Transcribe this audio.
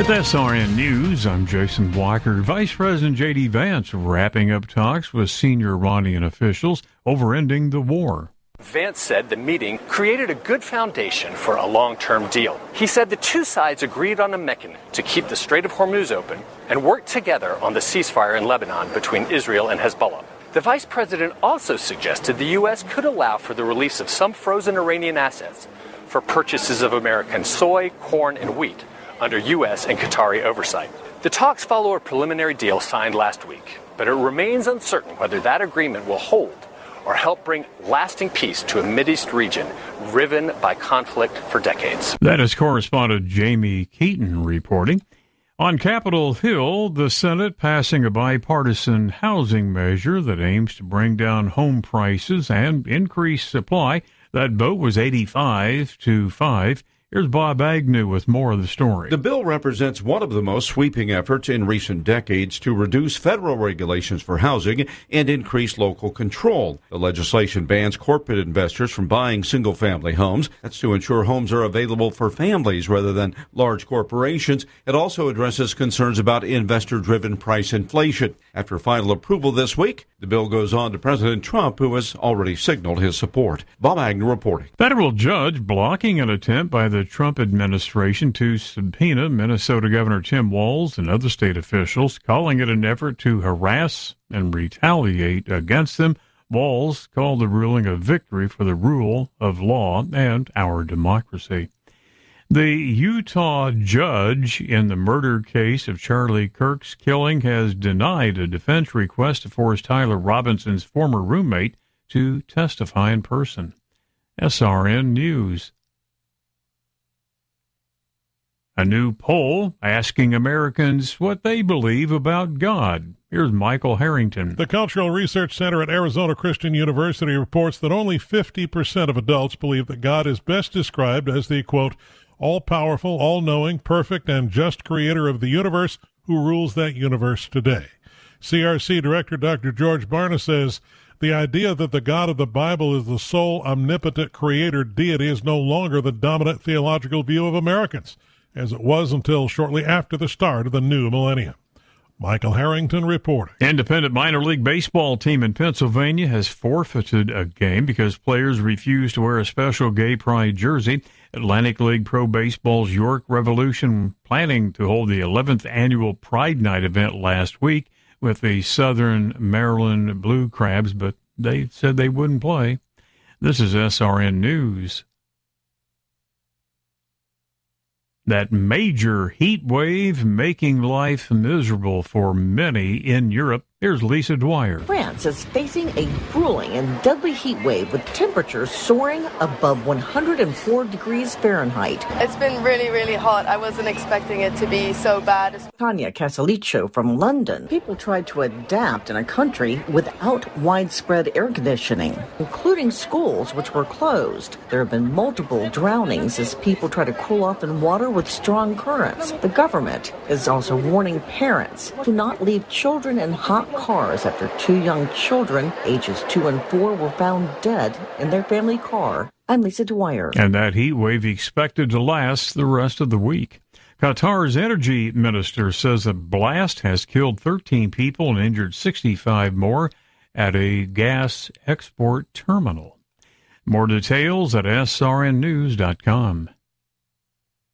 With SRN News, I'm Jason Walker. Vice President J.D. Vance wrapping up talks with senior Iranian officials over ending the war. Vance said the meeting created a good foundation for a long-term deal. He said the two sides agreed on a mechanism to keep the Strait of Hormuz open and work together on the ceasefire in Lebanon between Israel and Hezbollah. The vice president also suggested the U.S. could allow for the release of some frozen Iranian assets for purchases of American soy, corn, and wheat under U.S. and Qatari oversight. The talks follow a preliminary deal signed last week, but it remains uncertain whether that agreement will hold or help bring lasting peace to a Mideast region riven by conflict for decades. That is correspondent Jamie Keaton reporting. On Capitol Hill, the Senate passing a bipartisan housing measure that aims to bring down home prices and increase supply. That vote was 85-5. Here's Bob Agnew with more of the story. The bill represents one of the most sweeping efforts in recent decades to reduce federal regulations for housing and increase local control. The legislation bans corporate investors from buying single-family homes. That's to ensure homes are available for families rather than large corporations. It also addresses concerns about investor-driven price inflation. After final approval this week, the bill goes on to President Trump, who has already signaled his support. Bob Agnew reporting. Federal judge blocking an attempt by the Trump administration to subpoena Minnesota Governor Tim Walz and other state officials, calling it an effort to harass and retaliate against them. Walz called the ruling a victory for the rule of law and our democracy. The Utah judge in the murder case of Charlie Kirk's killing has denied a defense request to force Tyler Robinson's former roommate to testify in person. SRN News. A new poll asking Americans what they believe about God. Here's Michael Harrington. The Cultural Research Center at Arizona Christian University reports that only 50% of adults believe that God is best described as the, quote, all-powerful, all-knowing, perfect, and just creator of the universe who rules that universe today. CRC Director Dr. George Barna says, the idea that the God of the Bible is the sole omnipotent creator deity is no longer the dominant theological view of Americans, as it was until shortly after the start of the new millennium. Michael Harrington reporting. Independent minor league baseball team in Pennsylvania has forfeited a game because players refused to wear a special gay pride jersey. Atlantic League Pro Baseball's York Revolution planning to hold the 11th annual Pride Night event last week with the Southern Maryland Blue Crabs, but they said they wouldn't play. This is SRN News. That major heat wave making life miserable for many in Europe. Here's Lisa Dwyer. France is facing a grueling and deadly heat wave with temperatures soaring above 104 degrees Fahrenheit. It's been really, really hot. I wasn't expecting it to be so bad. Tanya Casalicio from London. People tried to adapt in a country without widespread air conditioning, including schools which were closed. There have been multiple drownings as people try to cool off in water with strong currents. The government is also warning parents to not leave children in hot cars after two young children, ages 2 and 4, were found dead in their family car. I'm Lisa Dwyer. And that heat wave expected to last the rest of the week. Qatar's energy minister says a blast has killed 13 people and injured 65 more at a gas export terminal. More details at srnnews.com.